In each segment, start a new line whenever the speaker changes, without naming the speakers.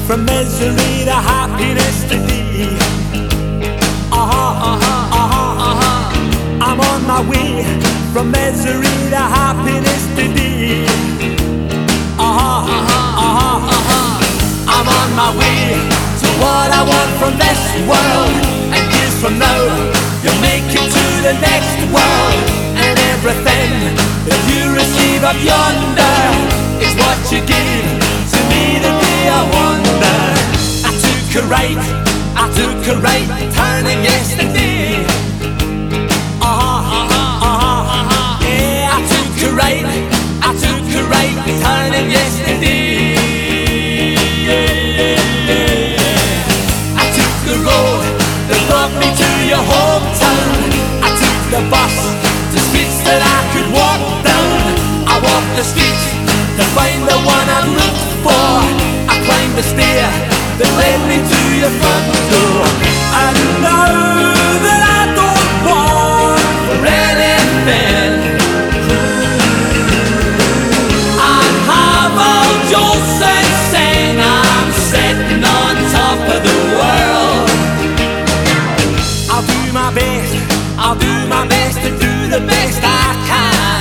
from misery to happiness to thee. I'm on my way from misery to happiness to thee. I'm on my way to what I want from this world, and years from now you'll make it to the next world. And everything that you receive up yonder is what you gave to me the day I wonder. I took a right turning yesterday. Yeah, I took a right turning yesterday. I took the road that brought me to your hometown. I took the bus to streets that I could walk down. I walked the streets to find the one I'd looked for. I climbed the stair that led me to your front door. And now that I don't want for anything, I'd have old Jolson saying I'm sitting on top of the world. I'll do my best to do the best I can.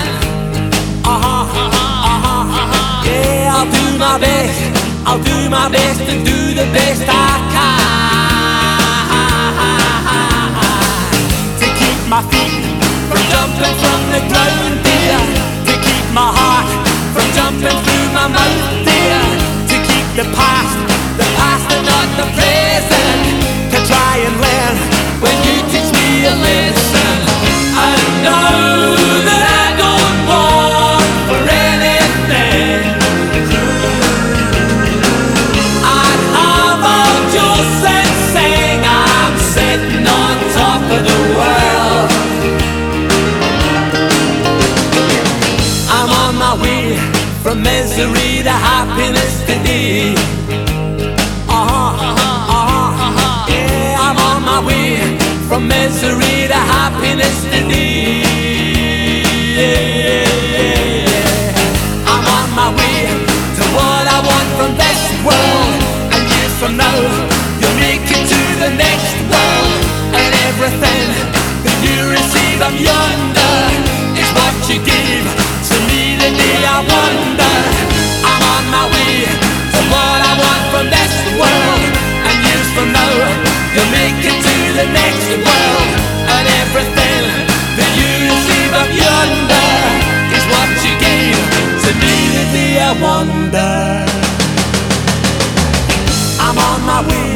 Yeah, I'll do my best to do the best I can. To keep my feet from jumping from the ground, dear. To keep my heart from jumping through my mouth, dear. To keep the past and not the present. To try and learn when you teach me a lesson. I know that I don't want for anything. I'd have all Jolson saying I'm sitting on top of the world. I'm on my way from misery to happiness today. Yeah, I'm on my way from misery to happiness today. I'm on my way to what I want from this world, and years from now you'll make it to the next world. And everything that you receive up yonder is what you gave to me the day I wonder. I'm on my way to what I want from this world, and years from now you'll make it to the next world. And everything that you receive up yonder is what you gave to me the day I wonder. I'm on my way